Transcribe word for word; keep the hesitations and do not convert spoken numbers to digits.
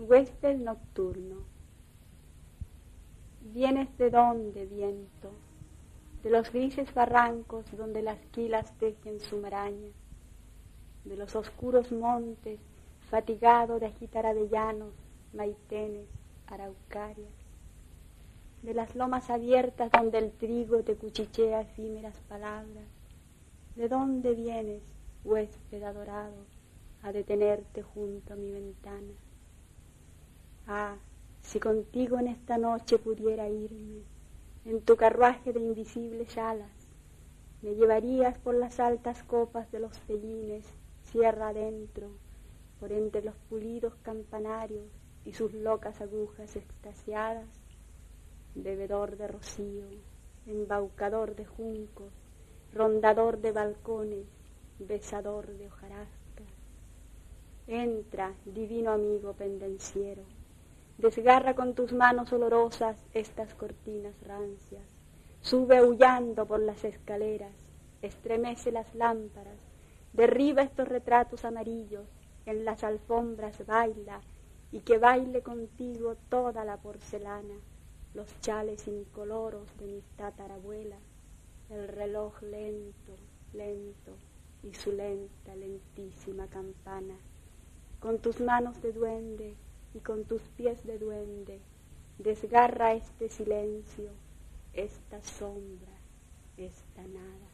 Huésped nocturno, vienes de dónde, viento, de los grises barrancos donde las quilas tejen su maraña, de los oscuros montes, fatigado de agitar avellanos, maitenes, araucarias, de las lomas abiertas donde el trigo te cuchichea efímeras palabras. ¿De dónde vienes, huésped adorado, a detenerte junto a mi ventana? Ah, si contigo en esta noche pudiera irme, en tu carruaje de invisibles alas, me llevarías por las altas copas de los cellines, sierra adentro, por entre los pulidos campanarios y sus locas agujas extasiadas, bebedor de rocío, embaucador de juncos, rondador de balcones, besador de hojarascas. Entra, divino amigo pendenciero, desgarra con tus manos olorosas estas cortinas rancias, sube aullando por las escaleras, estremece las lámparas, derriba estos retratos amarillos, en las alfombras baila, y que baile contigo toda la porcelana, los chales incoloros de mis tatarabuelas, el reloj lento, lento, y su lenta, lentísima campana. Con tus manos de duende y con tus pies de duende, desgarra este silencio, esta sombra, esta nada.